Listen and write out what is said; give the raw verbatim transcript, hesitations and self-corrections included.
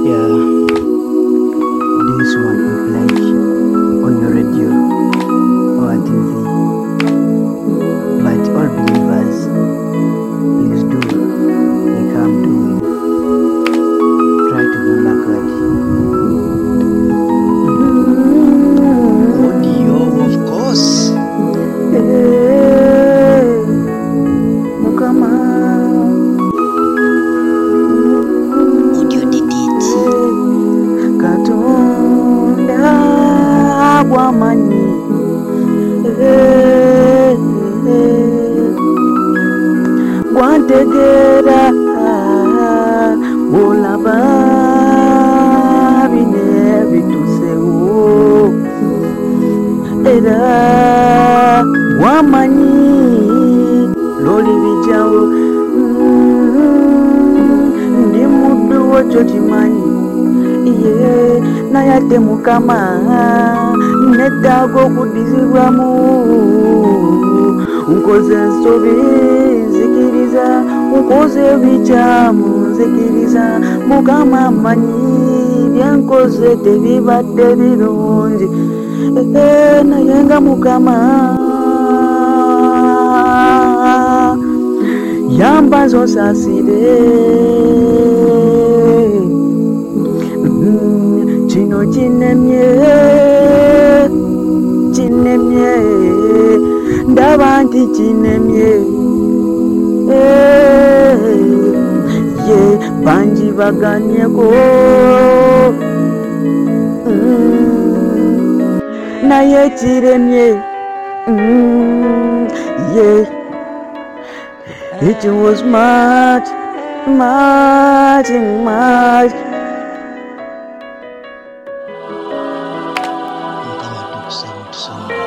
Yeah, this one is live on your radio or T V. But all believers, please do like I'm doing. Try to remember God. Audio, of course. Hey, Mukama. Audio edit. Katonda bw'amanyi. Hey, hey. Bwantegeera olaba bine bitusewo era wamanyi loli bijawo. Ndi muddu wo kyokimanyi ye naye ate Mukama neddaaga okuddizibwamu. Nkoze ensobi nzikiriza, nkoze ebikyamu nzikiriza. Mukama amanyi byenkoze tebibadde birungi, naye nga Mukama yamba nzonsaasire. Kino kinemye kinemye ndaba nti kinemye ye bangi baganyeko naye kiremye ye. It was much much much Mukama tukusabe otusonyiwe.